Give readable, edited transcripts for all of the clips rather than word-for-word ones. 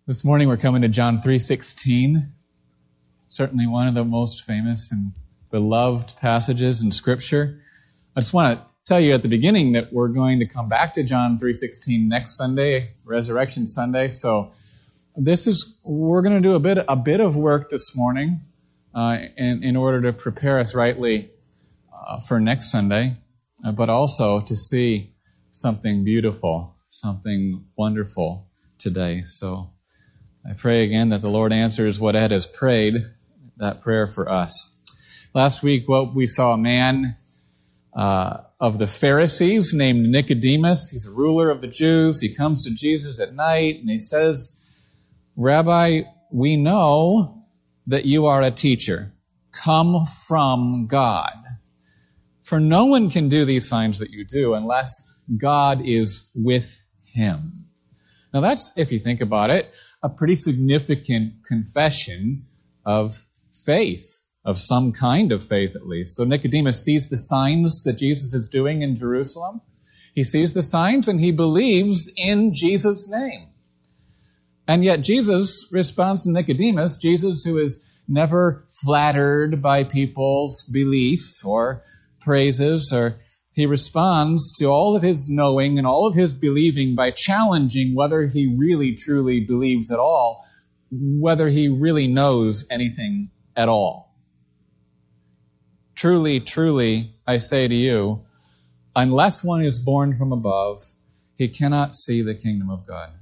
This morning we're coming to John 3:16, certainly one of the most famous and beloved passages in Scripture. I just want to tell you at the beginning that we're going to come back to John 3:16 next Sunday, Resurrection Sunday. So we're going to do a bit of work this morning in order to prepare us rightly for next Sunday, but also to see something beautiful, something wonderful today. So I pray again that the Lord answers what Ed has prayed, that prayer for us. Last week, we saw a man of the Pharisees named Nicodemus. He's a ruler of the Jews. He comes to Jesus at night and he says, "Rabbi, we know that you are a teacher, come from God. For no one can do these signs that you do unless God is with him." Now that's, if you think about it, a pretty significant confession of faith, of some kind of faith at least. So Nicodemus sees the signs that Jesus is doing in Jerusalem. He sees the signs and he believes in Jesus' name. And yet Jesus responds to Nicodemus, Jesus who is never flattered by people's belief or praises, or he responds to all of his knowing and all of his believing by challenging whether he really truly believes at all, whether he really knows anything at all. Truly, truly, I say to you, unless one is born from above, he cannot see the kingdom of God.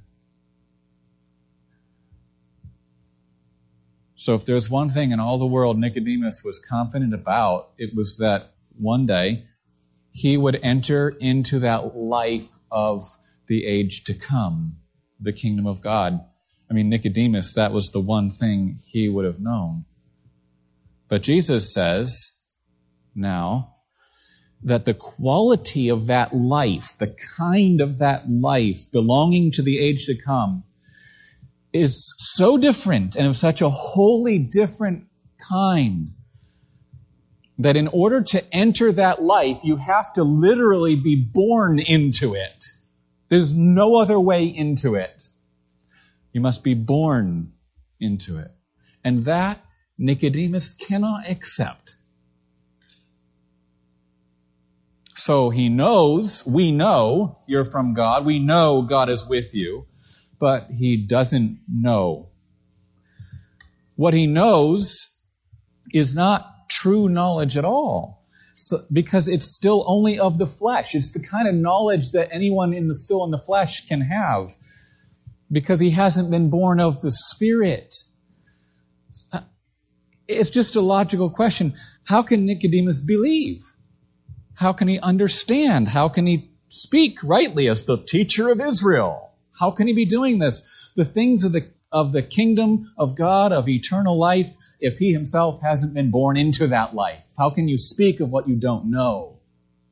So if there's one thing in all the world Nicodemus was confident about, it was that one day he would enter into that life of the age to come, the kingdom of God. I mean, Nicodemus, that was the one thing he would have known. But Jesus says now that the quality of that life, the kind of that life belonging to the age to come, is so different and of such a wholly different kind that in order to enter that life, you have to literally be born into it. There's no other way into it. You must be born into it. And that Nicodemus cannot accept. So he knows, we know you're from God. We know God is with you. But he doesn't know. What he knows is not true knowledge at all, because it's still only of the flesh. It's the kind of knowledge that anyone still in the flesh can have, because he hasn't been born of the Spirit. It's just a logical question. How can Nicodemus believe? How can he understand? How can he speak rightly as the teacher of Israel? How can he be doing this? The things of the kingdom of God, of eternal life, if he himself hasn't been born into that life? How can you speak of what you don't know?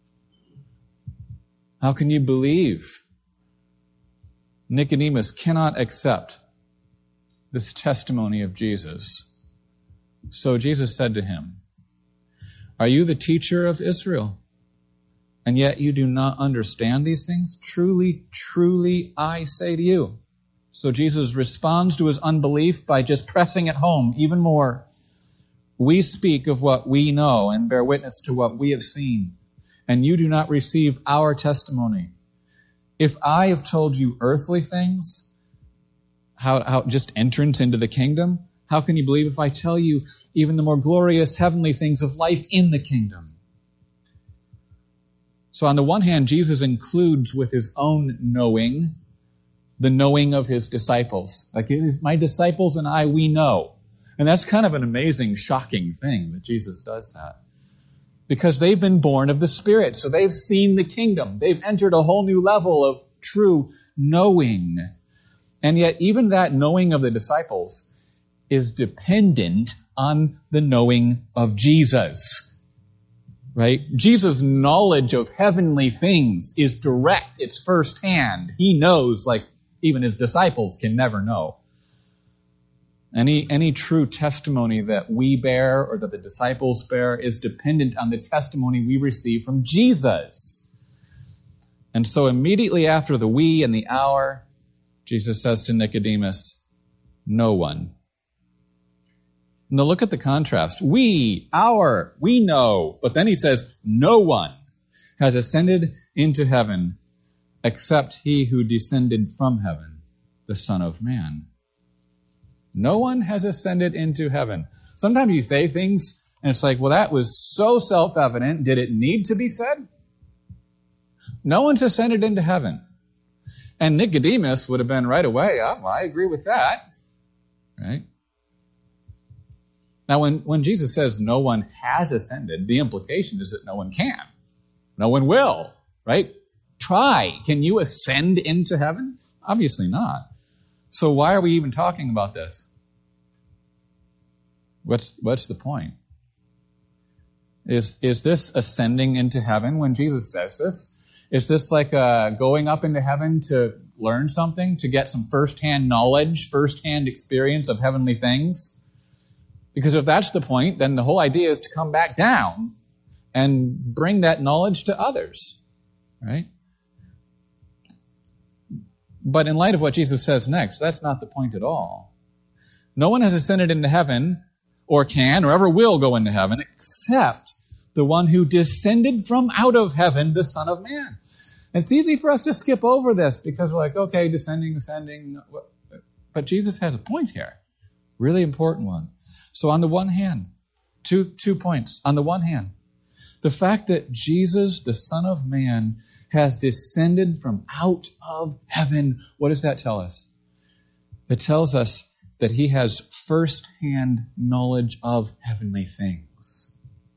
How can you believe? Nicodemus cannot accept this testimony of Jesus. So Jesus said to him, "Are you the teacher of Israel? And yet you do not understand these things? Truly, truly, I say to you." So Jesus responds to his unbelief by just pressing it home even more. "We speak of what we know and bear witness to what we have seen, and you do not receive our testimony. If I have told you earthly things, how just entrance into the kingdom, how can you believe if I tell you even the more glorious heavenly things of life in the kingdom?" So on the one hand, Jesus includes with his own knowing the knowing of his disciples. Like, my disciples and I, we know. And that's kind of an amazing, shocking thing that Jesus does that. Because they've been born of the Spirit, so they've seen the kingdom. They've entered a whole new level of true knowing. And yet even that knowing of the disciples is dependent on the knowing of Jesus. Right? Jesus' knowledge of heavenly things is direct. It's firsthand. He knows like even his disciples can never know. Any true testimony that we bear or that the disciples bear is dependent on the testimony we receive from Jesus. And so immediately after the we and the our, Jesus says to Nicodemus, No one. Now look at the contrast. We know. But then he says, no one has ascended into heaven except he who descended from heaven, the Son of Man. No one has ascended into heaven. Sometimes you say things and it's like, well, that was so self-evident. Did it need to be said? No one's ascended into heaven. And Nicodemus would have been right away, I agree with that. Right? Now, when Jesus says no one has ascended, the implication is that no one can. No one will, right? Try. Can you ascend into heaven? Obviously not. So why are we even talking about this? What's the point? Is this ascending into heaven when Jesus says this? Is this like going up into heaven to learn something, to get some firsthand knowledge, firsthand experience of heavenly things? Because if that's the point, then the whole idea is to come back down and bring that knowledge to others, right? But in light of what Jesus says next, that's not the point at all. No one has ascended into heaven, or can, or ever will go into heaven, except the one who descended from out of heaven, the Son of Man. And it's easy for us to skip over this because we're like, okay, descending, ascending. But Jesus has a point here. Really important one. So on the one hand, two points. On the one hand, the fact that Jesus, the Son of Man, has descended from out of heaven, what does that tell us? It tells us that he has first-hand knowledge of heavenly things.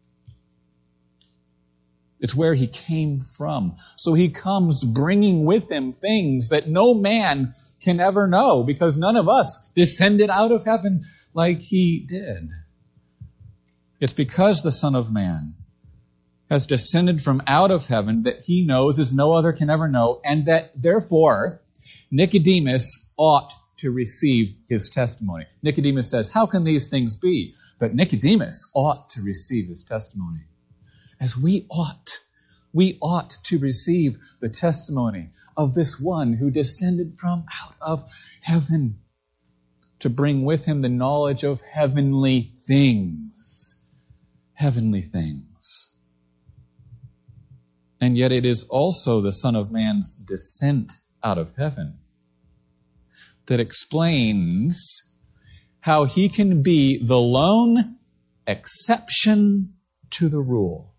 It's where he came from. So he comes bringing with him things that no man can ever know because none of us descended out of heaven like he did. It's because the Son of Man has descended from out of heaven that he knows as no other can ever know, and that therefore Nicodemus ought to receive his testimony. Nicodemus says, how can these things be? But Nicodemus ought to receive his testimony. As we ought to receive the testimony of this one who descended from out of heaven to bring with him the knowledge of heavenly things. Heavenly things. And yet it is also the Son of Man's descent out of heaven that explains how he can be the lone exception to the rule.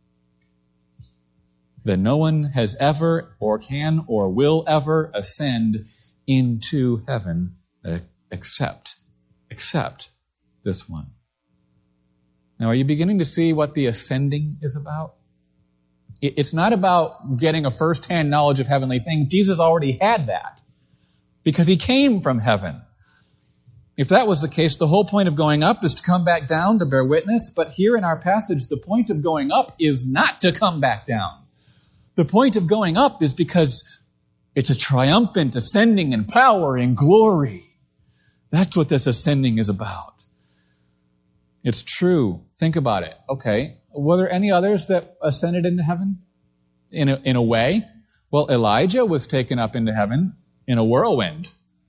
That no one has ever or can or will ever ascend into heaven except this one. Now, are you beginning to see what the ascending is about? It's not about getting a first-hand knowledge of heavenly things. Jesus already had that because he came from heaven. If that was the case, the whole point of going up is to come back down to bear witness. But here in our passage, the point of going up is not to come back down. The point of going up is because it's a triumphant ascending in power and glory. That's what this ascending is about. It's true. Think about it. Okay, were there any others that ascended into heaven? In a way? Well, Elijah was taken up into heaven in a whirlwind.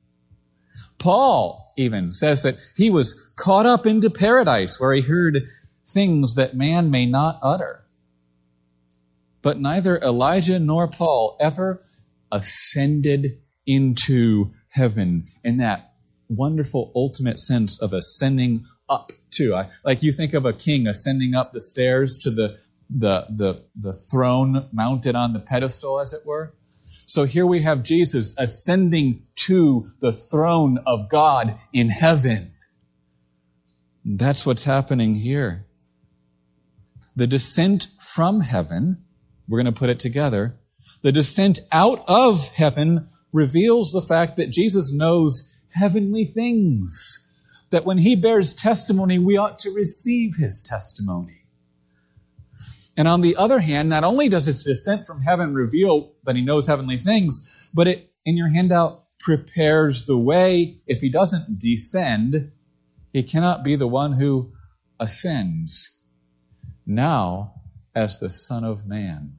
Paul even says that he was caught up into paradise where he heard things that man may not utter. But neither Elijah nor Paul ever ascended into heaven in that wonderful ultimate sense of ascending up to. Like you think of a king ascending up the stairs to the throne mounted on the pedestal, as it were. So here we have Jesus ascending to the throne of God in heaven. That's what's happening here. The descent from heaven, we're going to put it together, the descent out of heaven reveals the fact that Jesus knows heavenly things. That when he bears testimony, we ought to receive his testimony. And on the other hand, not only does his descent from heaven reveal that he knows heavenly things, but it, in your handout, prepares the way. If he doesn't descend, he cannot be the one who ascends. Now, as the Son of Man.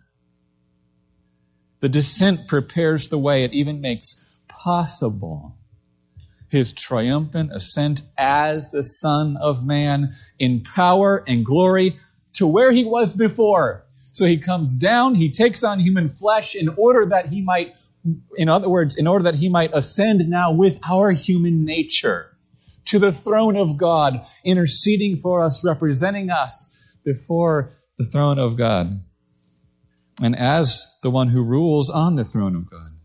The descent prepares the way. It even makes possible his triumphant ascent as the Son of Man in power and glory to where he was before. So he comes down, he takes on human flesh in order that he might, in other words, in order that he might ascend now with our human nature to the throne of God, interceding for us, representing us before the throne of God. And as the one who rules on the throne of God.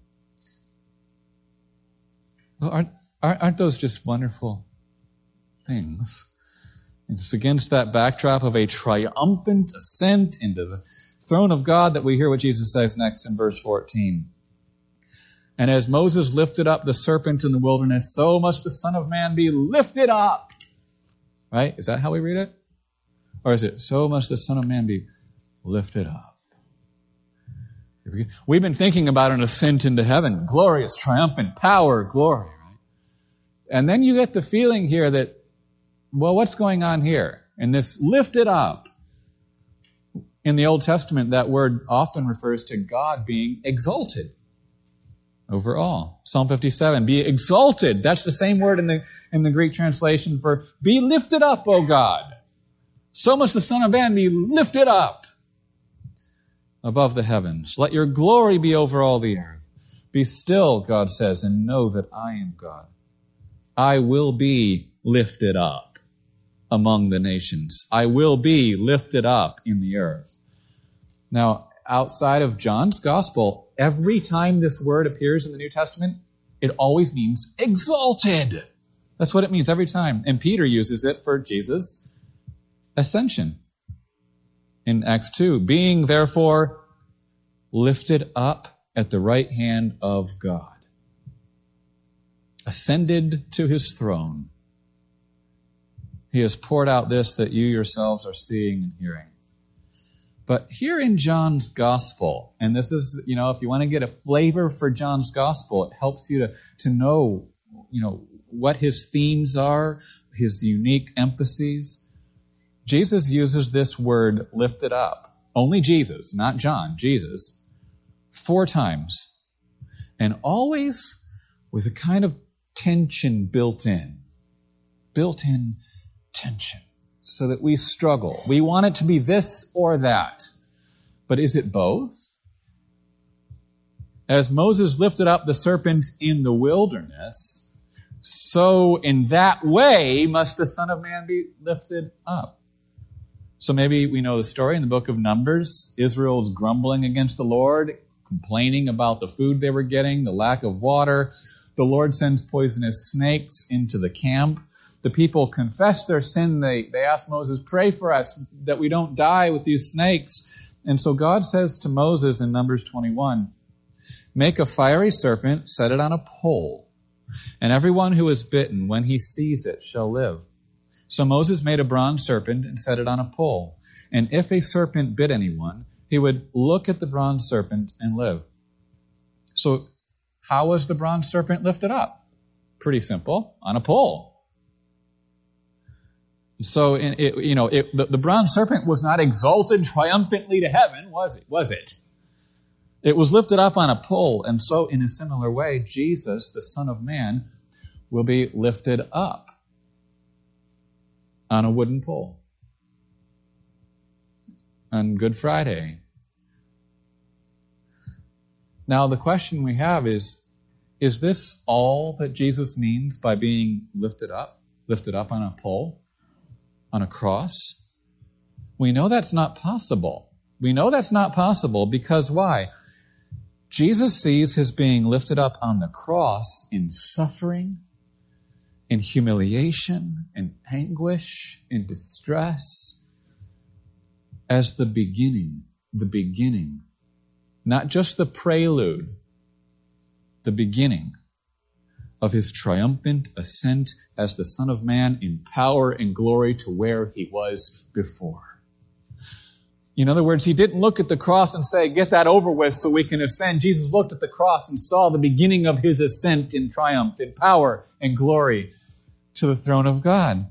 Well, aren't those just wonderful things? It's against that backdrop of a triumphant ascent into the throne of God that we hear what Jesus says next in verse 14. And as Moses lifted up the serpent in the wilderness, so must the Son of Man be lifted up. Right? Is that how we read it? Or is it, so must the Son of Man be lifted up? We've been thinking about an ascent into heaven, glorious, triumphant, power, glory, right? And then you get the feeling here that, well, what's going on here? And this lifted up, in the Old Testament, that word often refers to God being exalted over all. Psalm 57, be exalted. That's the same word in the Greek translation for be lifted up, O God. So must the Son of Man be lifted up above the heavens. Let your glory be over all the earth. Be still, God says, and know that I am God. I will be lifted up among the nations. I will be lifted up in the earth. Now, outside of John's gospel, every time this word appears in the New Testament, it always means exalted. That's what it means every time. And Peter uses it for Jesus' ascension. In Acts 2, being therefore lifted up at the right hand of God, ascended to his throne, he has poured out this that you yourselves are seeing and hearing. But here in John's gospel, and this is, if you want to get a flavor for John's gospel, it helps you to know, what his themes are, his unique emphases. Jesus uses this word lifted up. Only Jesus, not John, Jesus, 4 times. And always with a kind of tension built-in tension, so that we struggle. We want it to be this or that. But is it both? As Moses lifted up the serpent in the wilderness, so in that way must the Son of Man be lifted up. So maybe we know the story in the book of Numbers. Israel's grumbling against the Lord, complaining about the food they were getting, the lack of water. The Lord sends poisonous snakes into the camp. The people confess their sin. They ask Moses, pray for us that we don't die with these snakes. And so God says to Moses in Numbers 21, make a fiery serpent, set it on a pole, and everyone who is bitten, when he sees it, shall live. So Moses made a bronze serpent and set it on a pole. And if a serpent bit anyone, he would look at the bronze serpent and live. So how was the bronze serpent lifted up? Pretty simple, on a pole. So the bronze serpent was not exalted triumphantly to heaven, was it? It was lifted up on a pole. And so in a similar way, Jesus, the Son of Man, will be lifted up on a wooden pole on Good Friday. Now, the question we have is this all that Jesus means by being lifted up on a pole, on a cross? We know that's not possible. We know that's not possible because why? Jesus sees his being lifted up on the cross in suffering, in humiliation, in anguish, in distress, as the beginning, not just the prelude, the beginning of his triumphant ascent as the Son of Man in power and glory to where he was before. In other words, he didn't look at the cross and say, get that over with so we can ascend. Jesus looked at the cross and saw the beginning of his ascent in triumph, in power and glory to the throne of God.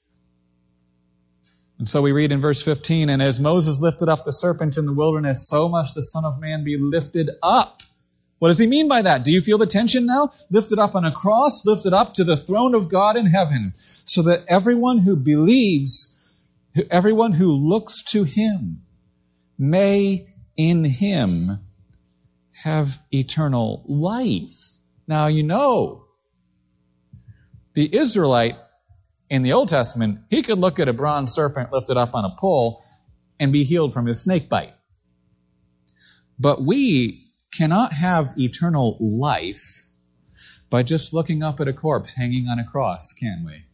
And so we read in verse 15, and as Moses lifted up the serpent in the wilderness, so must the Son of Man be lifted up. What does he mean by that? Do you feel the tension now? Lifted up on a cross, lifted up to the throne of God in heaven, so that everyone who believes, everyone who looks to him, may in him have eternal life. Now, you know, the Israelite in the Old Testament, he could look at a bronze serpent lifted up on a pole and be healed from his snake bite. But we cannot have eternal life by just looking up at a corpse hanging on a cross, can we?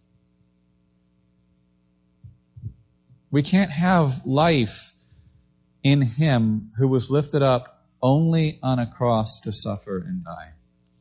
We can't have life in him who was lifted up only on a cross to suffer and die.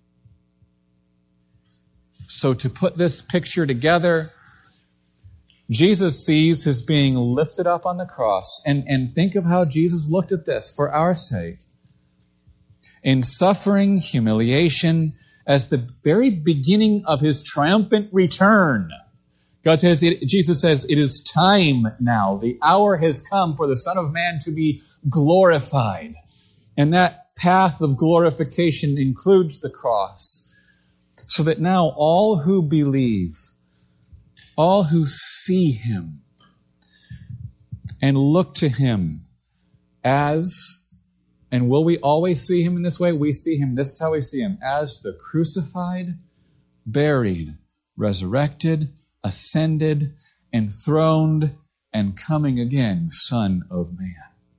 So to put this picture together, Jesus sees his being lifted up on the cross, and think of how Jesus looked at this for our sake. In suffering, humiliation, as the very beginning of his triumphant return. Jesus says, it is time now. The hour has come for the Son of Man to be glorified. And that path of glorification includes the cross. So that now all who believe, all who see him and look to him as, and will we always see him in this way? We see him, this is how we see him, as the crucified, buried, resurrected, ascended, enthroned, and coming again, Son of Man.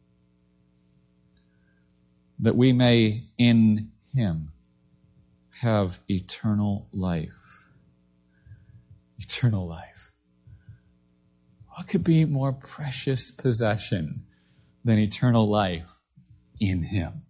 That we may in him have eternal life. Eternal life. What could be more precious possession than eternal life in him?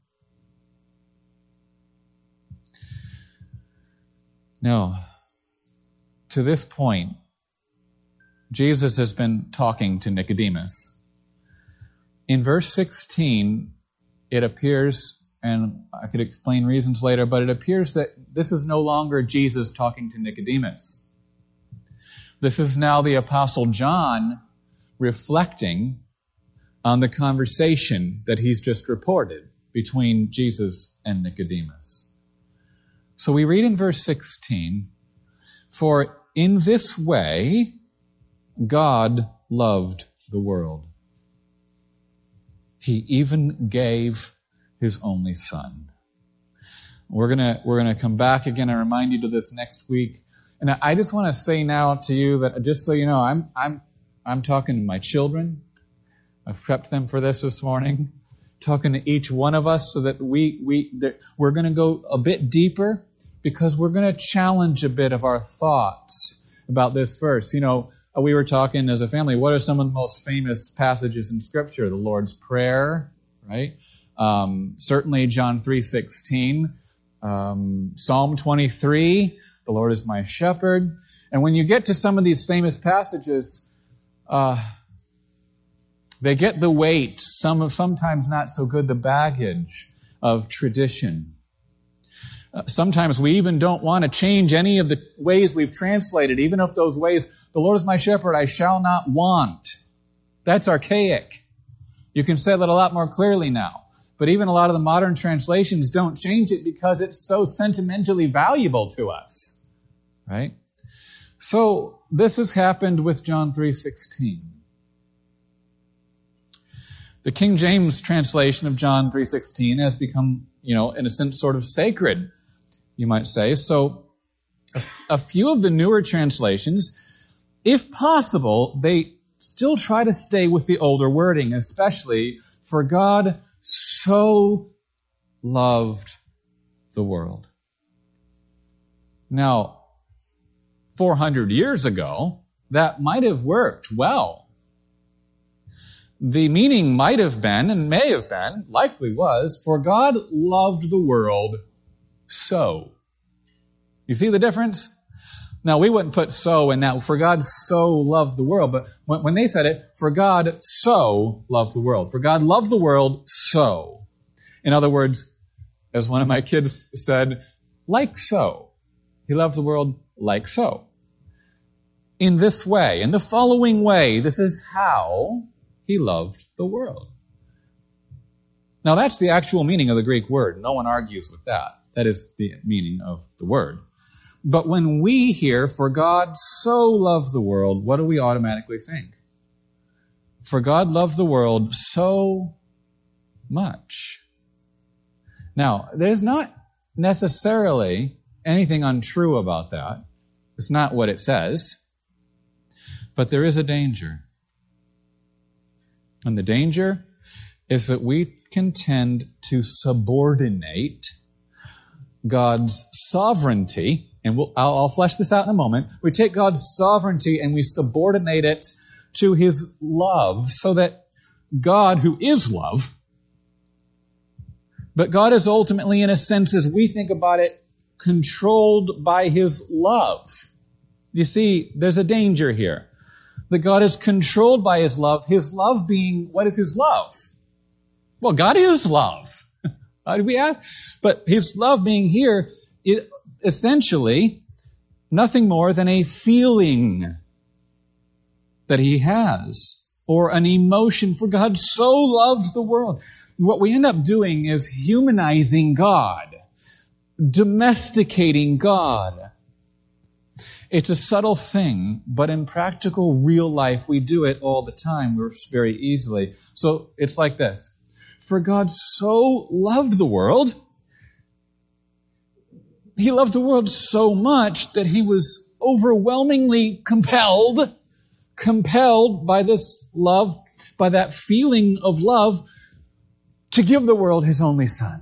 Now, to this point, Jesus has been talking to Nicodemus. In verse 16, it appears, and I could explain reasons later, but it appears that this is no longer Jesus talking to Nicodemus. This is now the Apostle John reflecting on the conversation that he's just reported between Jesus and Nicodemus. So we read in verse 16, "For in this way God loved the world. He even gave his only Son." We're gonna come back again and remind you to this next week. And I just want to say now to you that, just so you know, I'm talking to my children. I've prepped them for this morning. Talking to each one of us so that we're going to go a bit deeper, because we're going to challenge a bit of our thoughts about this verse. You know, we were talking as a family, what are some of the most famous passages in Scripture? The Lord's Prayer, right? Certainly John 3:16, Psalm 23, the Lord is my shepherd. And when you get to some of these famous passages, they get the weight, sometimes not so good, the baggage of tradition. Sometimes we even don't want to change any of the ways we've translated, even if those ways, the Lord is my shepherd, I shall not want. That's archaic. You can say that a lot more clearly now. But even a lot of the modern translations don't change it because it's so sentimentally valuable to us. Right? So this has happened with John 3:16. The King James translation of John 3:16 has become, in a sense, sort of sacred, you might say. So a few of the newer translations, if possible, they still try to stay with the older wording, especially, for God so loved the world. Now, 400 years ago, that might have worked well. The meaning might have been, and may have been, likely was, for God loved the world so. You see the difference? Now, we wouldn't put so in that, for God so loved the world, but when they said it, for God so loved the world. For God loved the world so. In other words, as one of my kids said, like so. He loved the world like so. In this way, in the following way, this is how he loved the world. Now that's the actual meaning of the Greek word. No one argues with that. That is the meaning of the word. But when we hear, for God so loved the world, what do we automatically think? For God loved the world so much. Now, there's not necessarily anything untrue about that. It's not what it says. But there is a danger. And the danger is that we can tend to subordinate God's sovereignty, and I'll flesh this out in a moment. We take God's sovereignty and we subordinate it to His love, so that God, who is love, but God is ultimately, in a sense, as we think about it, controlled by His love. You see, there's a danger here. That God is controlled by His love being, what is His love? Well, God is love. How did we ask? But His love being here, essentially nothing more than a feeling that He has, or an emotion, for God so loved the world. What we end up doing is humanizing God, domesticating God. It's a subtle thing, but in practical, real life, we do it all the time. We're very easily. So it's like this. For God so loved the world, He loved the world so much that He was overwhelmingly compelled by this love, by that feeling of love, to give the world His only Son.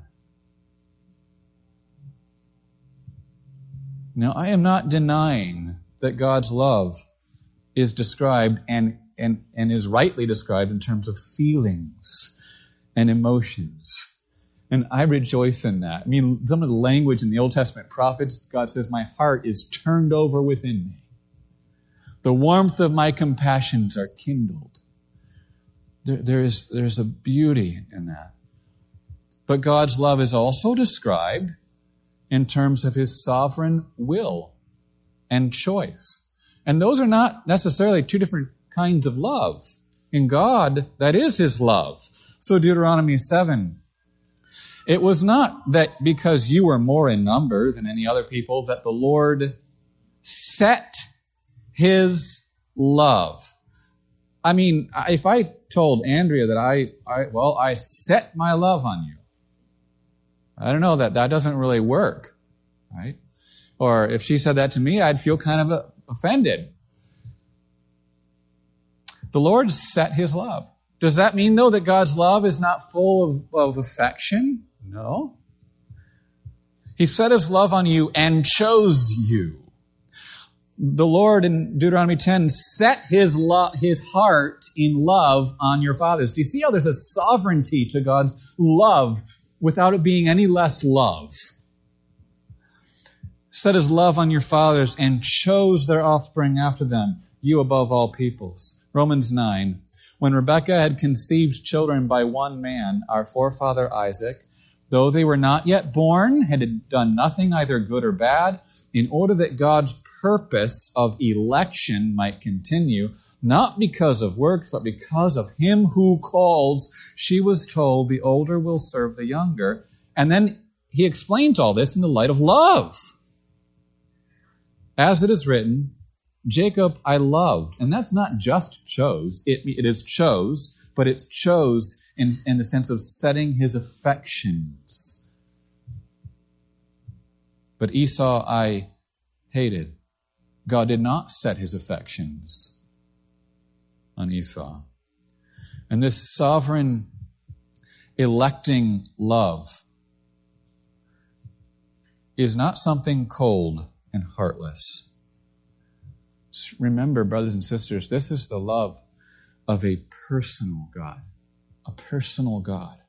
Now, I am not denying that God's love is described and is rightly described in terms of feelings and emotions. And I rejoice in that. I mean, some of the language in the Old Testament prophets, God says, my heart is turned over within me. The warmth of my compassions are kindled. There's a beauty in that. But God's love is also described in terms of His sovereign will and choice. And those are not necessarily two different kinds of love. In God, that is His love. So Deuteronomy 7, it was not that because you were more in number than any other people that the Lord set His love. I mean, if I told Andrea that I set my love on you, I don't know, that doesn't really work, right? Or if she said that to me, I'd feel kind of offended. The Lord set His love. Does that mean, though, that God's love is not full of affection? No. He set His love on you and chose you. The Lord in Deuteronomy 10 set His heart in love on your fathers. Do you see how there's a sovereignty to God's love without it being any less love? Set His love on your fathers and chose their offspring after them, you above all peoples. Romans 9, when Rebekah had conceived children by one man, our forefather Isaac, though they were not yet born, had done nothing either good or bad, in order that God's purpose of election might continue, not because of works, but because of Him who calls, she was told, the older will serve the younger. And then he explains all this in the light of love. As it is written, Jacob I loved. And that's not just chose. It is chose, but it's chose in the sense of setting his affections. But Esau I hated. God did not set His affections on Esau. And this sovereign electing love is not something cold and heartless. Just remember, brothers and sisters, this is the love of a personal God. A personal God.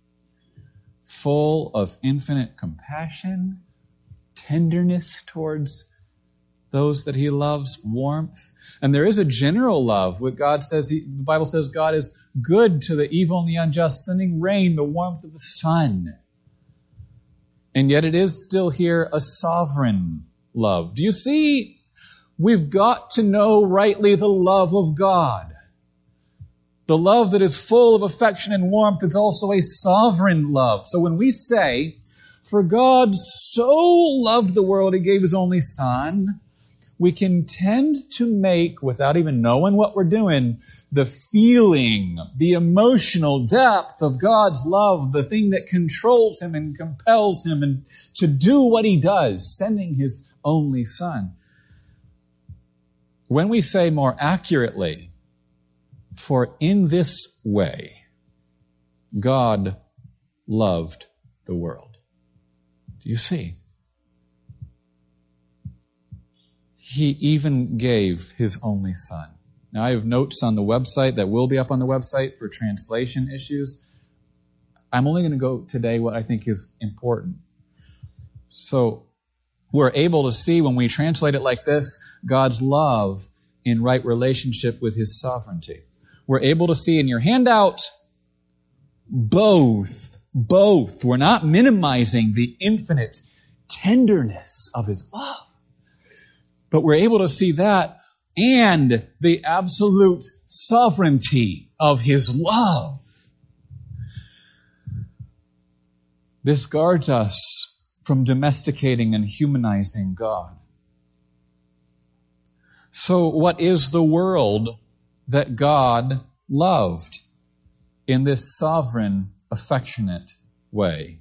Full of infinite compassion, tenderness towards those that He loves, warmth. And there is a general love. What God says, the Bible says God is good to the evil and the unjust, sending rain, the warmth of the sun. And yet it is still here a sovereign love. Do you see? We've got to know rightly the love of God. The love that is full of affection and warmth is also a sovereign love. So when we say, "For God so loved the world, He gave His only Son," we can tend to make, without even knowing what we're doing, the feeling, the emotional depth of God's love, the thing that controls Him and compels Him and to do what He does, sending His only Son. When we say more accurately, "For in this way God loved the world." Do you see? He even gave His only Son. Now, I have notes on the website that will be up on the website for translation issues. I'm only going to go today what I think is important. So we're able to see when we translate it like this, God's love in right relationship with His sovereignty. We're able to see in your handout both. We're not minimizing the infinite tenderness of His love. But we're able to see that and the absolute sovereignty of His love. This guards us from domesticating and humanizing God. So what is the world that God loved in this sovereign, affectionate way?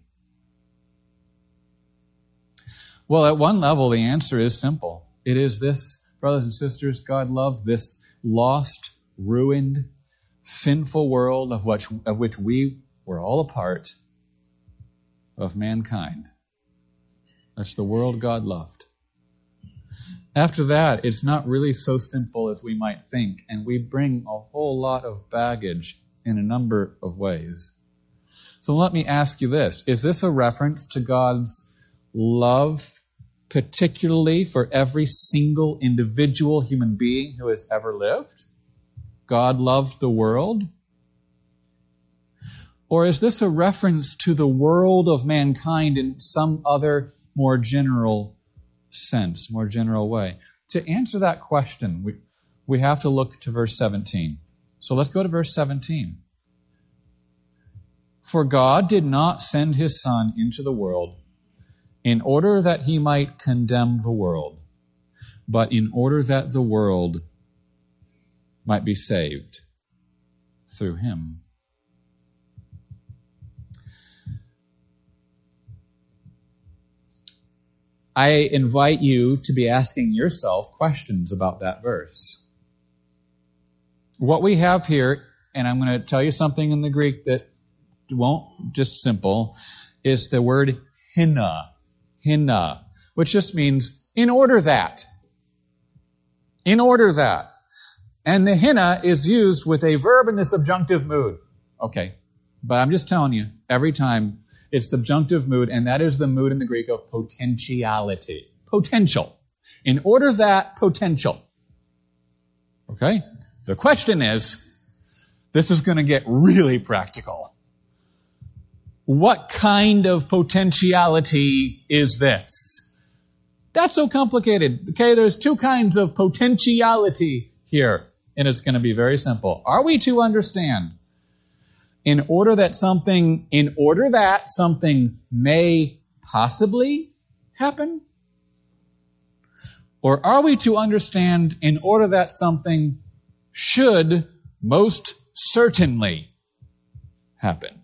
Well, at one level, the answer is simple. It is this, brothers and sisters, God loved this lost, ruined, sinful world of which we were all a part, of mankind. That's the world God loved. After that, it's not really so simple as we might think, and we bring a whole lot of baggage in a number of ways. So let me ask you this. Is this a reference to God's love, particularly for every single individual human being who has ever lived? God loved the world? Or is this a reference to the world of mankind in some other more general sense, more general way? To answer that question, we have to look to verse 17. So let's go to verse 17. "For God did not send His Son into the world in order that He might condemn the world, but in order that the world might be saved through Him." I invite you to be asking yourself questions about that verse. What we have here, and I'm going to tell you something in the Greek that won't just simple, is the word hina, which just means in order that. In order that. And the hina is used with a verb in the subjunctive mood. Okay, but I'm just telling you, every time it's subjunctive mood, and that is the mood in the Greek of potentiality. Potential. In order that, potential. Okay? The question is, this is going to get really practical. What kind of potentiality is this? That's so complicated. Okay, there's two kinds of potentiality here, and it's going to be very simple. Are we to understand in order that something may possibly happen? Or are we to understand in order that something should most certainly happen?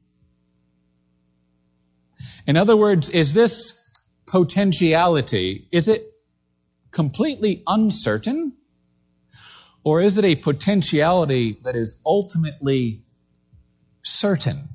In other words, is this potentiality, is it completely uncertain? Or is it a potentiality that is ultimately certain?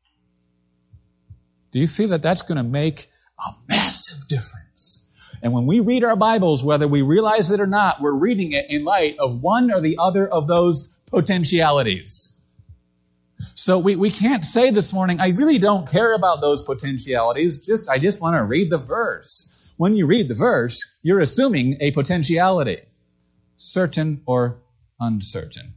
Do you see that that's going to make a massive difference? And when we read our Bibles, whether we realize it or not, we're reading it in light of one or the other of those potentialities. So we can't say this morning, I really don't care about those potentialities. I just want to read the verse. When you read the verse, you're assuming a potentiality, certain or uncertain.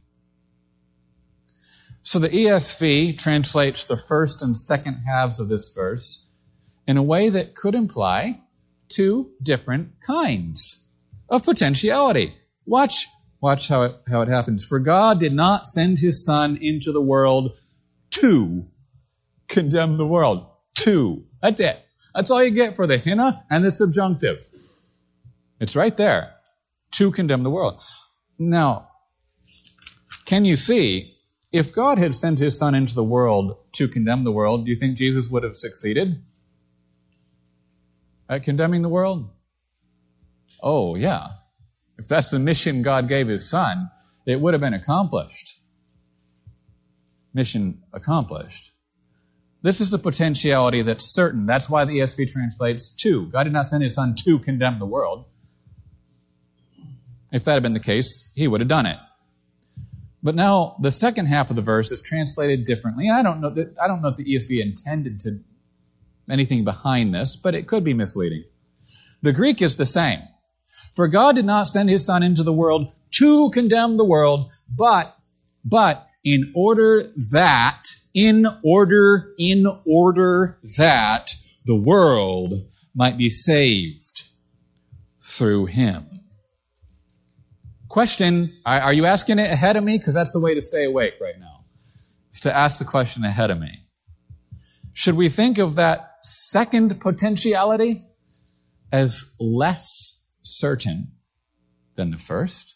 So the ESV translates the first and second halves of this verse in a way that could imply two different kinds of potentiality. Watch Watch how it happens. For God did not send his Son into the world to condemn the world. To. That's it. That's all you get for the hina and the subjunctive. It's right there. To condemn the world. Now, can you see, if God had sent his Son into the world to condemn the world, do you think Jesus would have succeeded at condemning the world? Oh, yeah. If that's the mission God gave his Son, it would have been accomplished. Mission accomplished. This is a potentiality that's certain. That's why the ESV translates to. God did not send his Son to condemn the world. If that had been the case, he would have done it. But now the second half of the verse is translated differently. And I don't know if the ESV intended to anything behind this, but it could be misleading. The Greek is the same. For God did not send his Son into the world to condemn the world, but in order that the world might be saved through him. Question, are you asking it ahead of me? Because that's the way to stay awake right now. Is to ask the question ahead of me. Should we think of that second potentiality as less certain than the first?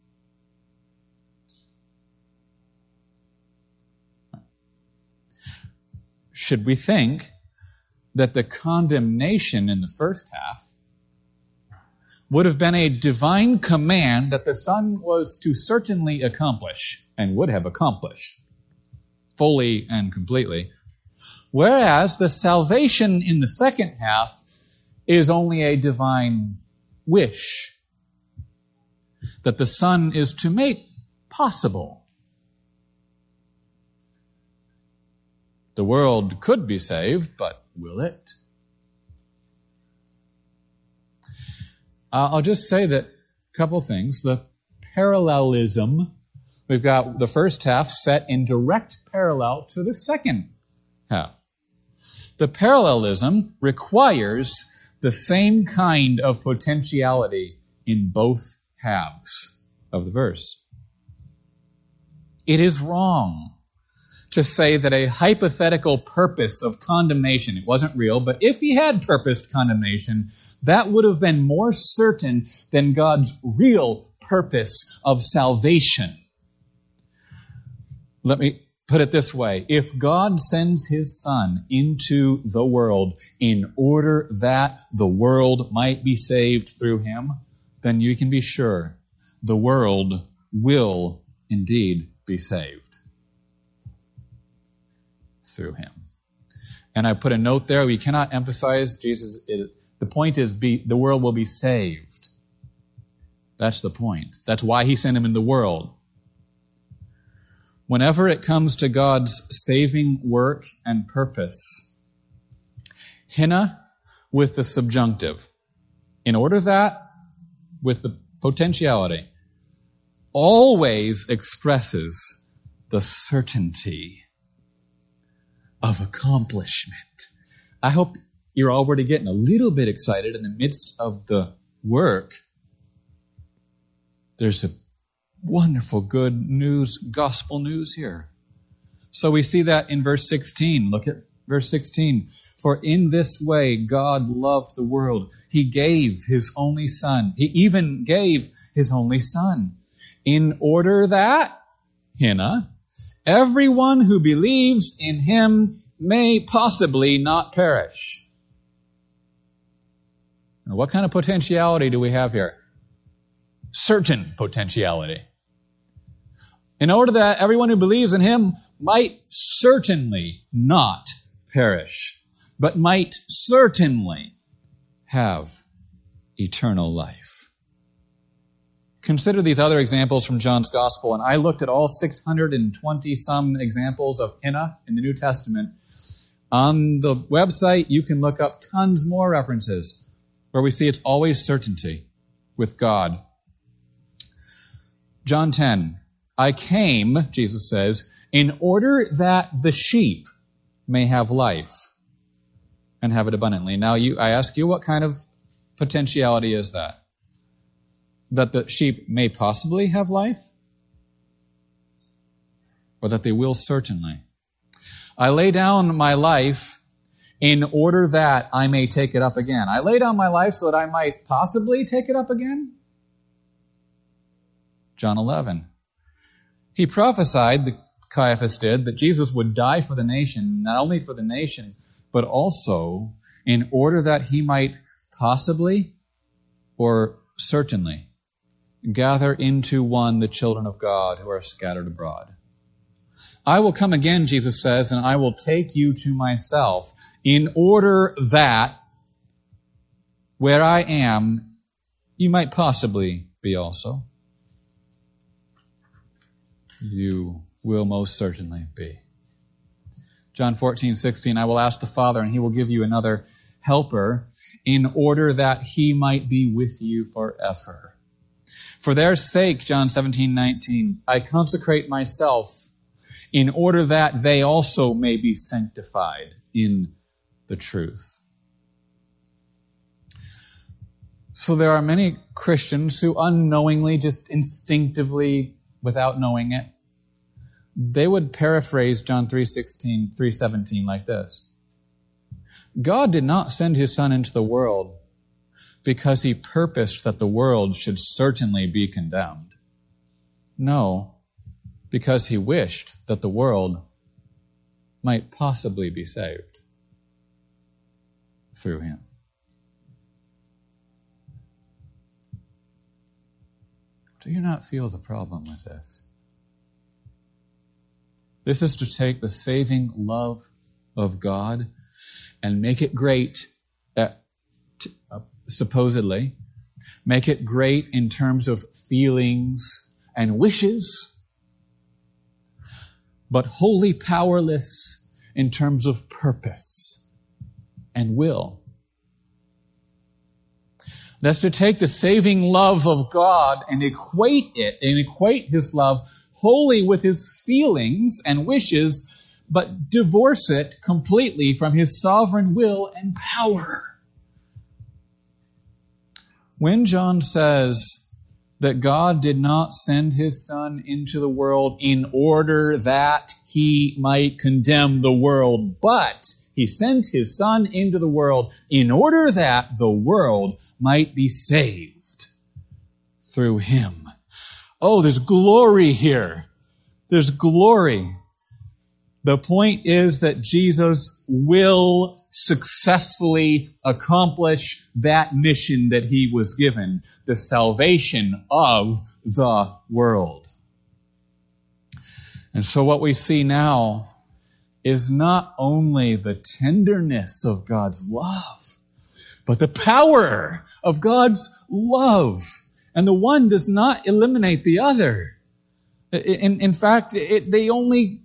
Should we think that the condemnation in the first half would have been a divine command that the Son was to certainly accomplish and would have accomplished fully and completely, whereas the salvation in the second half is only a divine wish that the Son is to make possible? The world could be saved, but will it? I'll just say that a couple things. The parallelism, we've got the first half set in direct parallel to the second half. The parallelism requires the same kind of potentiality in both halves of the verse. It is wrong to say that a hypothetical purpose of condemnation, it wasn't real, but if he had purposed condemnation, that would have been more certain than God's real purpose of salvation. Let me put it this way. If God sends his Son into the world in order that the world might be saved through him, then you can be sure the world will indeed be saved through him. And I put a note there. We cannot emphasize Jesus. The point is the world will be saved. That's the point. That's why he sent him in the world. Whenever it comes to God's saving work and purpose, hina with the subjunctive, in order that with the potentiality, always expresses the certainty of accomplishment. I hope you're already getting a little bit excited in the midst of the work. There's a wonderful good news, gospel news here. So we see that in verse 16. Look at verse 16. For in this way God loved the world. He gave his only Son. He even gave his only Son in order that, hina, everyone who believes in him may possibly not perish. Now, what kind of potentiality do we have here? Certain potentiality. In order that everyone who believes in him might certainly not perish, but might certainly have eternal life. Consider these other examples from John's Gospel, and I looked at all 620-some examples of hina in the New Testament. On the website, you can look up tons more references where we see it's always certainty with God. John 10, I came, Jesus says, in order that the sheep may have life and have it abundantly. Now, I ask you, what kind of potentiality is that? that the sheep may possibly have life, or that they will certainly. I lay down my life in order that I may take it up again. I lay down my life so that I might possibly take it up again. John 11. He prophesied, Caiaphas did, that Jesus would die for the nation, not only for the nation, but also in order that he might possibly or certainly gather into one the children of God who are scattered abroad. I will come again, Jesus says, and I will take you to myself, in order that where I am, you might possibly be also. You will most certainly be. John 14:16, I will ask the Father, and he will give you another helper, in order that he might be with you forever. For their sake, John 17:19, I consecrate myself, in order that they also may be sanctified in the truth. So there are many Christians who unknowingly, just instinctively, without knowing it, they would paraphrase John 3:17 like this. God did not send his Son into the world because he purposed that the world should certainly be condemned. No, because he wished that the world might possibly be saved through him. Do you not feel the problem with this? This is to take the saving love of God and make it great, supposedly, make it great in terms of feelings and wishes, but wholly powerless in terms of purpose and will. That's to take the saving love of God and equate his love wholly with his feelings and wishes, but divorce it completely from his sovereign will and power. When John says that God did not send his Son into the world in order that he might condemn the world, but he sent his Son into the world in order that the world might be saved through him. Oh, there's glory here. There's glory. The point is that Jesus will successfully accomplish that mission that he was given, the salvation of the world. And so what we see now is not only the tenderness of God's love, but the power of God's love. And the one does not eliminate the other. In fact, they only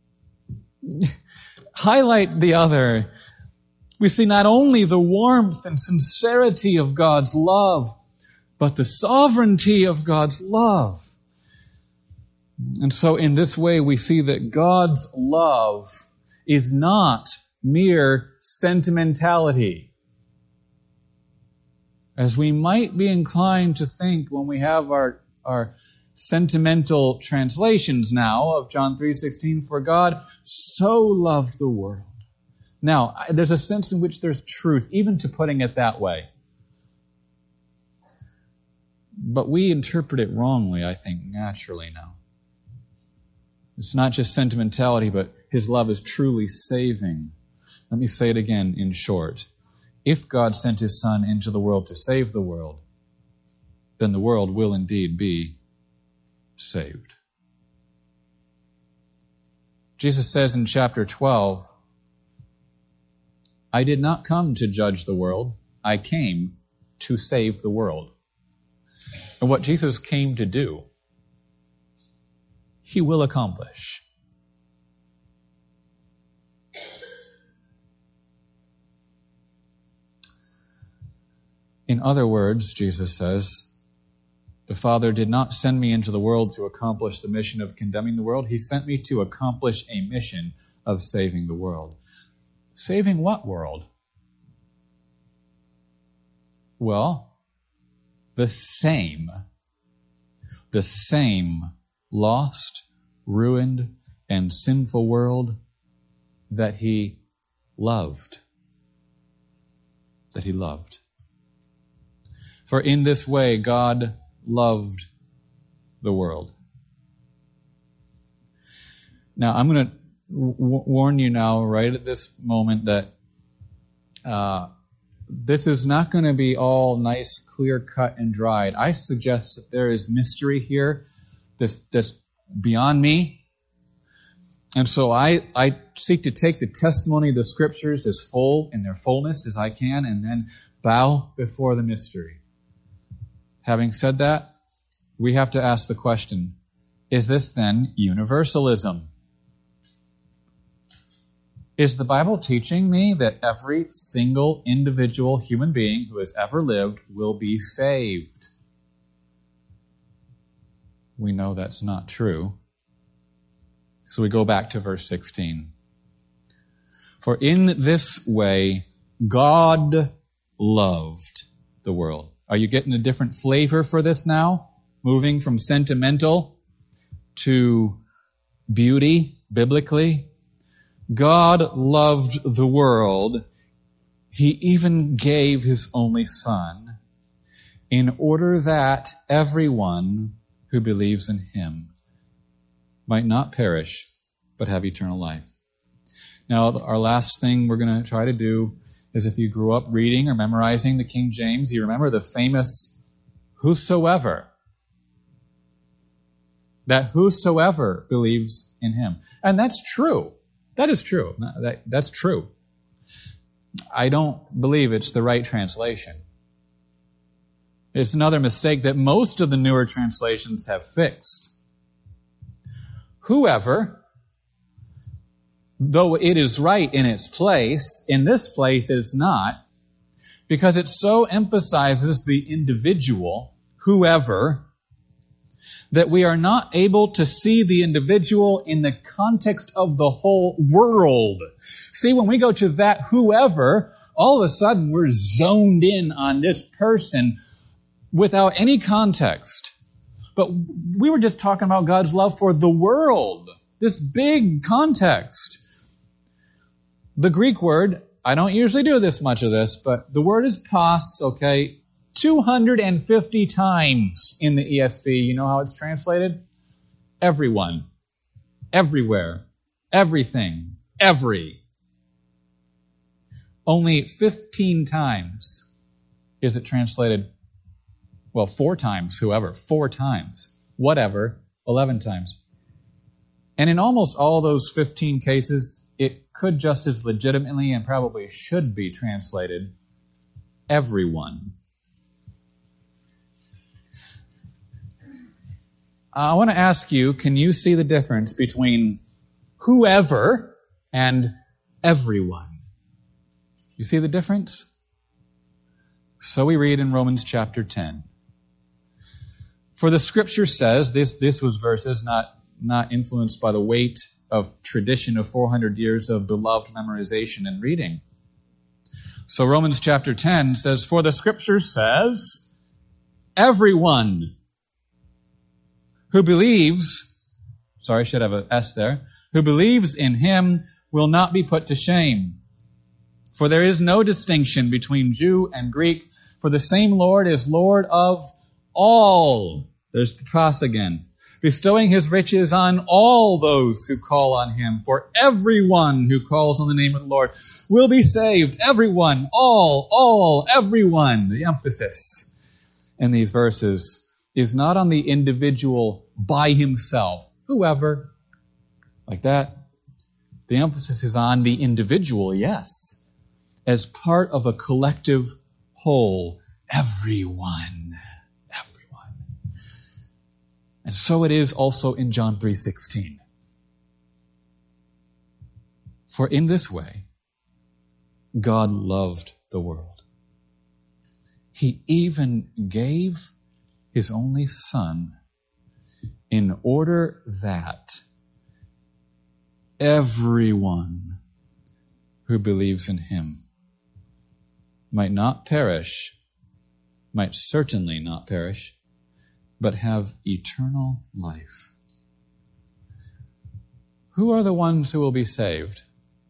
highlight the other. We see not only the warmth and sincerity of God's love, but the sovereignty of God's love. And so in this way, we see that God's love is not mere sentimentality, as we might be inclined to think when we have our sentimental translations now of John 3:16, for God so loved the world. Now, there's a sense in which there's truth, even to putting it that way. But we interpret it wrongly, I think, naturally now. It's not just sentimentality, but his love is truly saving. Let me say it again in short. If God sent his Son into the world to save the world, then the world will indeed be saved. Jesus says in chapter 12, I did not come to judge the world. I came to save the world. And what Jesus came to do, he will accomplish. In other words, Jesus says, the Father did not send me into the world to accomplish the mission of condemning the world. He sent me to accomplish a mission of saving the world. Saving what world? Well, the same the same lost, ruined, and sinful world that he loved. That he loved. For in this way God loved the world. Now, I'm going to warn you now, right at this moment, that this is not going to be all nice, clear cut and dried. I suggest that there is mystery here that's beyond me. And so I seek to take the testimony of the Scriptures as full, in their fullness as I can, and then bow before the mystery. Having said that, we have to ask the question, is this then universalism? Is the Bible teaching me that every single individual human being who has ever lived will be saved? We know that's not true. So we go back to verse 16. For in this way, God loved the world. Are you getting a different flavor for this now? Moving from sentimental to beauty, biblically? God loved the world. He even gave His only Son in order that everyone who believes in Him might not perish, but have eternal life. Now, our last thing we're going to try to do is, if you grew up reading or memorizing the King James, you remember the famous whosoever. That whosoever believes in Him. And that's true. That is true. That's true. I don't believe it's the right translation. It's another mistake that most of the newer translations have fixed. Whoever, though it is right in its place, in this place it's not, because it so emphasizes the individual, whoever, that we are not able to see the individual in the context of the whole world. See, when we go to that whoever, all of a sudden we're zoned in on this person without any context. But we were just talking about God's love for the world, this big context. The Greek word, I don't usually do this much of this, but the word is pas, okay? 250 times in the ESV. You know how it's translated? Everyone, everywhere, everything, every. Only 15 times is it translated, 4 times, whoever, 4 times, whatever, 11 times. And in almost all those 15 cases, it could just as legitimately and probably should be translated, everyone. I want to ask you, can you see the difference between whoever and everyone? You see the difference? So we read in Romans chapter 10. For the Scripture says, this was verses not influenced by the weight of tradition of 400 years of beloved memorization and reading. So Romans chapter 10 says, for the Scripture says, everyone who believes, I should have an S there, who believes in Him will not be put to shame. For there is no distinction between Jew and Greek, for the same Lord is Lord of all. There's the pros again. Bestowing His riches on all those who call on Him. For everyone who calls on the name of the Lord will be saved. Everyone, all, everyone. The emphasis in these verses is not on the individual by himself, whoever, like that. The emphasis is on the individual, yes, as part of a collective whole, everyone. And so it is also in John 3:16. For in this way, God loved the world. He even gave His only Son in order that everyone who believes in Him might not perish, might certainly not perish, but have eternal life. Who are the ones who will be saved?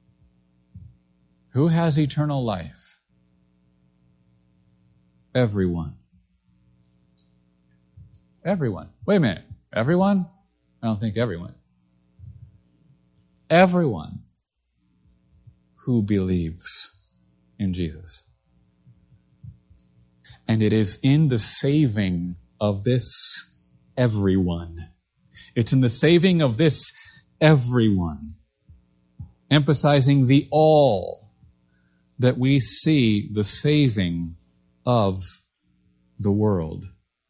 Who has eternal life? Everyone. Everyone. Wait a minute. Everyone? I don't think everyone. Everyone who believes in Jesus. And it is in the saving of this everyone. It's in the saving of this everyone, emphasizing the all, that we see the saving of the world.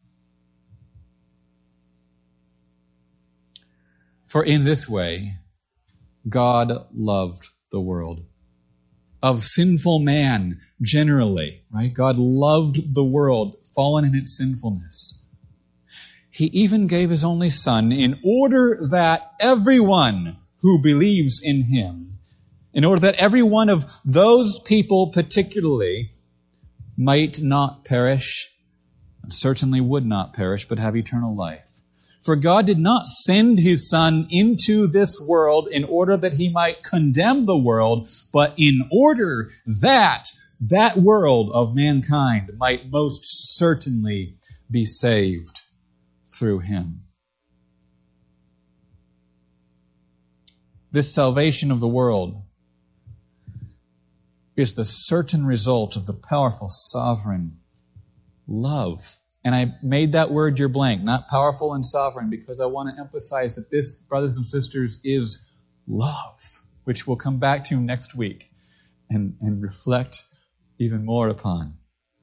For in this way, God loved the world. Of sinful man, generally, right? God loved the world, fallen in its sinfulness. He even gave his only Son in order that everyone who believes in him, in order that every one of those people particularly might not perish, and certainly would not perish, but have eternal life. For God did not send his Son into this world in order that he might condemn the world, but in order that that world of mankind might most certainly be saved through him. This salvation of the world is the certain result of the powerful, sovereign love. And I made that word your blank, not powerful and sovereign, because I want to emphasize that this, brothers and sisters, is love, which we'll come back to next week and reflect even more upon.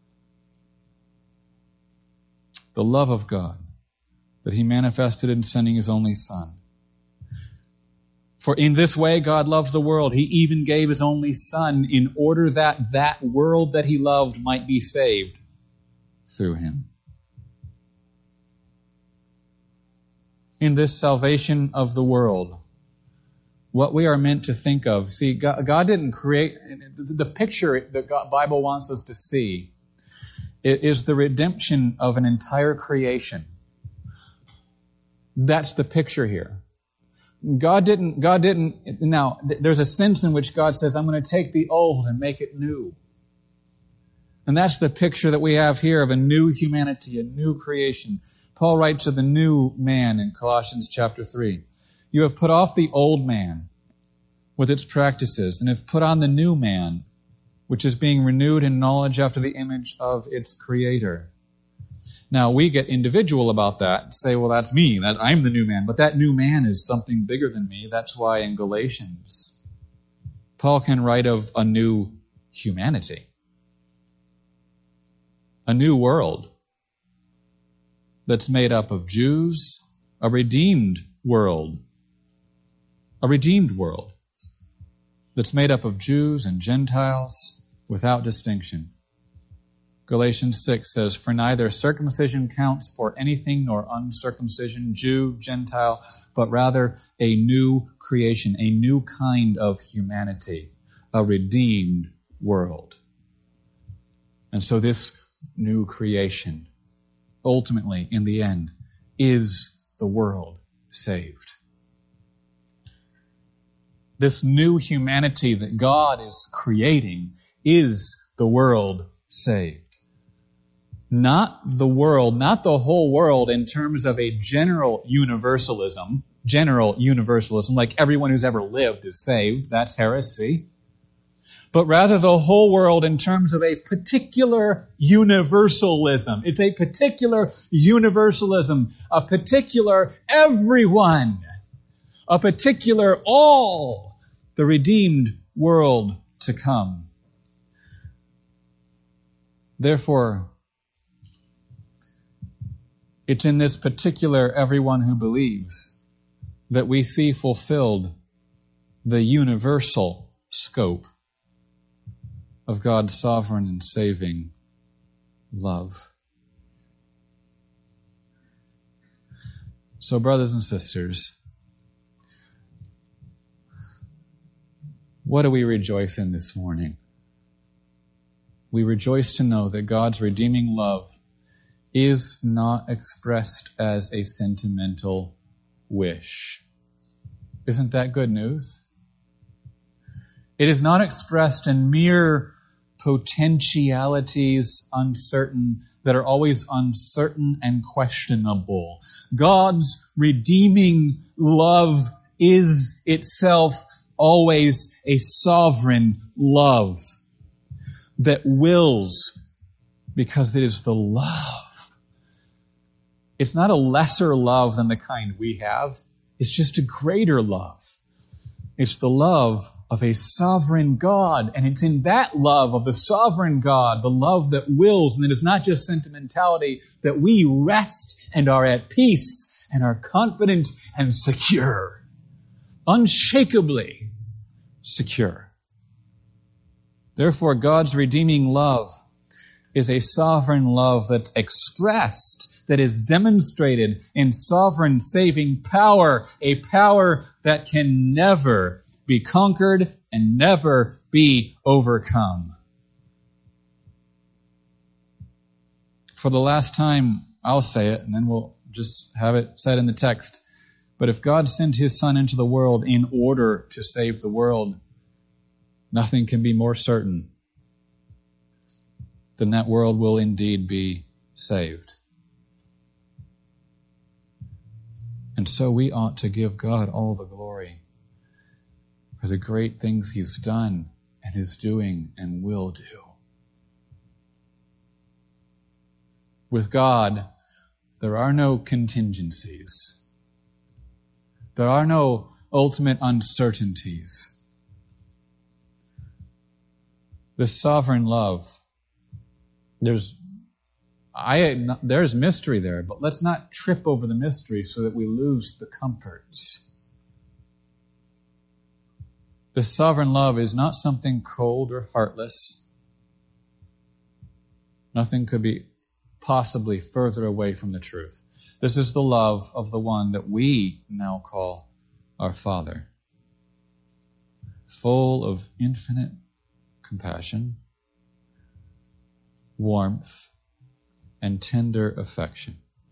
The love of God that he manifested in sending his only Son. For in this way God loved the world. He even gave his only Son in order that that world that he loved might be saved through him. In this salvation of the world, what we are meant to think of, see, God didn't create, the picture that the Bible wants us to see is the redemption of an entire creation. That's the picture here. God didn't, now, there's a sense in which God says, I'm going to take the old and make it new. And that's the picture that we have here of a new humanity, a new creation. Paul writes of the new man in Colossians chapter 3. You have put off the old man with its practices and have put on the new man, which is being renewed in knowledge after the image of its creator. Now, we get individual about that and say, well, that's me, that I'm the new man. But that new man is something bigger than me. That's why in Galatians, Paul can write of a new humanity, a new world that's made up of Jews, a redeemed world that's made up of Jews and Gentiles without distinction. Galatians 6 says, for neither circumcision counts for anything nor uncircumcision, Jew, Gentile, but rather a new creation, a new kind of humanity, a redeemed world. And so this new creation, ultimately, in the end, is the world saved. This new humanity that God is creating is the world saved. Not the world, not the whole world in terms of a general universalism, like everyone who's ever lived is saved. That's heresy. But rather the whole world in terms of a particular universalism. It's a particular universalism, a particular everyone, a particular all, the redeemed world to come. Therefore, it's in this particular everyone who believes that we see fulfilled the universal scope of God's sovereign and saving love. So, brothers and sisters, what do we rejoice in this morning? We rejoice to know that God's redeeming love is not expressed as a sentimental wish. Isn't that good news? It is not expressed in mere potentialities uncertain, that are always uncertain and questionable. God's redeeming love is itself always a sovereign love that wills because it is the love. It's not a lesser love than the kind we have. It's just a greater love. It's the love of a sovereign God. And it's in that love of the sovereign God, the love that wills, and that is not just sentimentality, that we rest and are at peace and are confident and secure. Unshakably secure. Therefore, God's redeeming love is a sovereign love that's expressed, that is demonstrated in sovereign saving power, a power that can never be conquered and never be overcome. For the last time, I'll say it, and then we'll just have it said in the text. But if God sent His Son into the world in order to save the world, nothing can be more certain than that world will indeed be saved. And so we ought to give God all the glory for the great things He's done and is doing and will do. With God, there are no contingencies. There are no ultimate uncertainties. This sovereign love, there's mystery there, but let's not trip over the mystery so that we lose the comforts. This sovereign love is not something cold or heartless. Nothing could be possibly further away from the truth. This is the love of the one that we now call our Father, full of infinite compassion, warmth, and tender affection.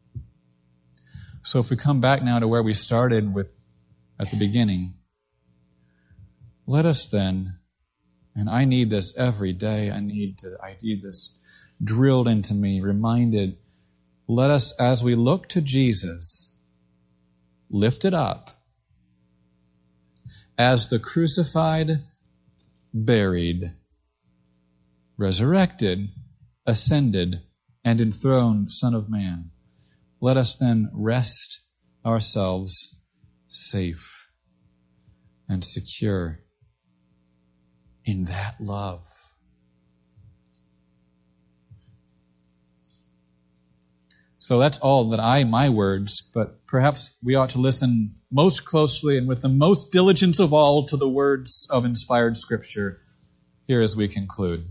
So if we come back now to where we started with at the beginning, let us then, and I need this every day, I need this drilled into me, reminded, let us, as we look to Jesus, lift it up as the crucified, buried, resurrected, ascended, and enthroned Son of Man. Let us then rest ourselves safe and secure in that love. So that's all that my words, but perhaps we ought to listen most closely and with the most diligence of all to the words of inspired Scripture here as we conclude.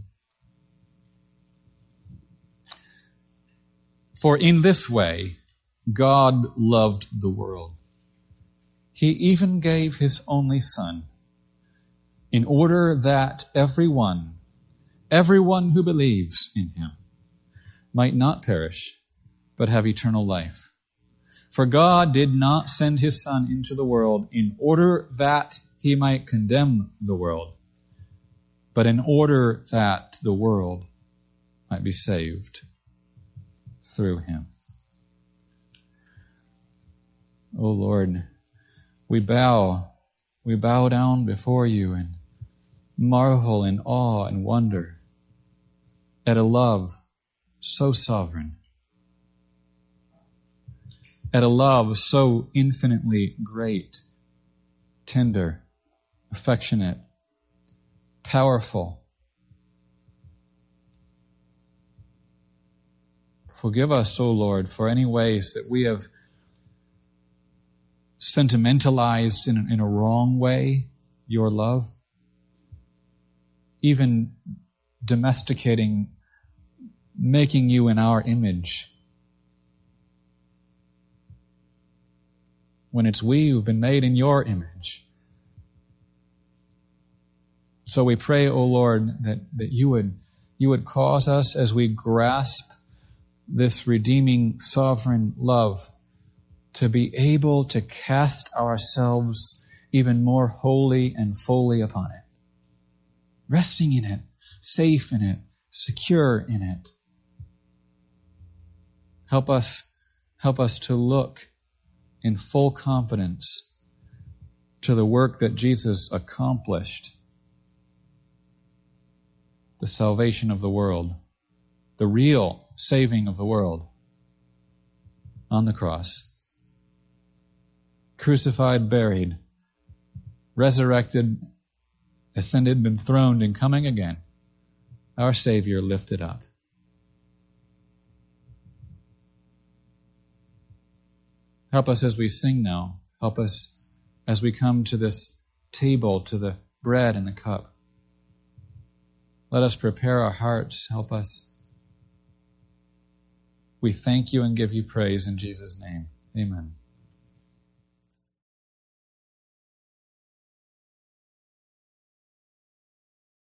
For in this way, God loved the world. He even gave His only Son, in order that everyone who believes in Him, might not perish, but have eternal life. For God did not send His Son into the world in order that He might condemn the world, but in order that the world might be saved through Him. O Lord, we bow down before You and marvel in awe and wonder at a love so sovereign, at a love so infinitely great, tender, affectionate, powerful. Forgive us, O Lord, for any ways that we have sentimentalized in a wrong way Your love, even domesticating, making You in our image, when it's we who've been made in Your image. So we pray, O Lord, that You would cause us, as we grasp this redeeming sovereign love, to be able to cast ourselves even more wholly and fully upon it, resting in it, safe in it, secure in it. Help us to look in full confidence to the work that Jesus accomplished, the salvation of the world, the real saving of the world on the cross. Crucified, buried, resurrected, ascended, enthroned, and coming again. Our Savior lifted up. Help us as we sing now. Help us as we come to this table, to the bread and the cup. Let us prepare our hearts. Help us. We thank you and give you praise in Jesus' name. Amen.